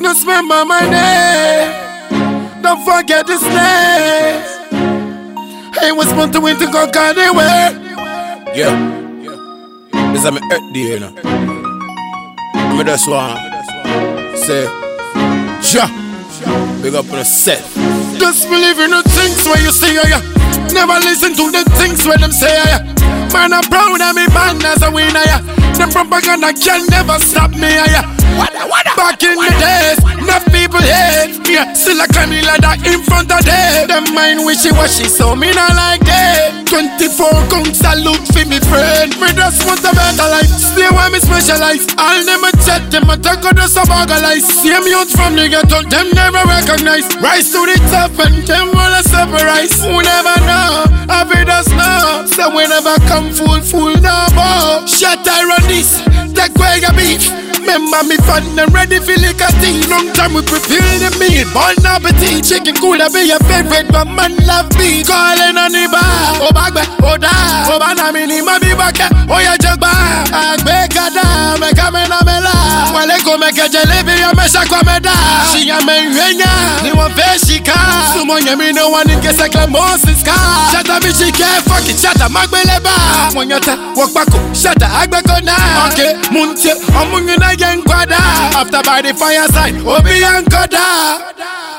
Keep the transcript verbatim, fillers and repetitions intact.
Just remember my name. Don't forget this name. I was born to win to conquer the world. Yeah. This is my earth day, you know. I just want say, ja, big up on yourself. Just believe in the things where you see, yeah. Never listen to the things where them say, yeah. Man, I'm proud of me, man, as a winner, yeah. The propaganda can never stop me, yeah. Back in the days, enough people hate me, yeah. Still I climb the ladder in front of them. Them mind wishy-washy, so me not like that. Twenty-four count salute for me friend. Me just want a better life, stay where me specialize. All them a chat, them a talk of the sub-organize. Same youth from the ghetto, them never recognize. Rise to the top and them wanna separate. Who never know, I be just know. So we never come full, full now, boy. Shut I run this, take away your beef. Remember me fun and ready for lick a thing. Long time we prepare the meal. Bon appetit, chicken could be your favorite, but man love me. Calling on the bar. Oh bagbe, oh da. Oh banamini, ma be back. Oh ya jagba. Agbe kada, me kamena mela. Wale ko me ke jelebi ya me shakwa me da. She ya me yuenya, ni wan fe shika. Sumo nye mi no one in case I claim Moses ka. Shata mi shike, fuck it, shata magbele ba. Mwanyata, walk bako, shata agbe kona. Okay, munche, omungu na. After by the fireside, Obi and Koda.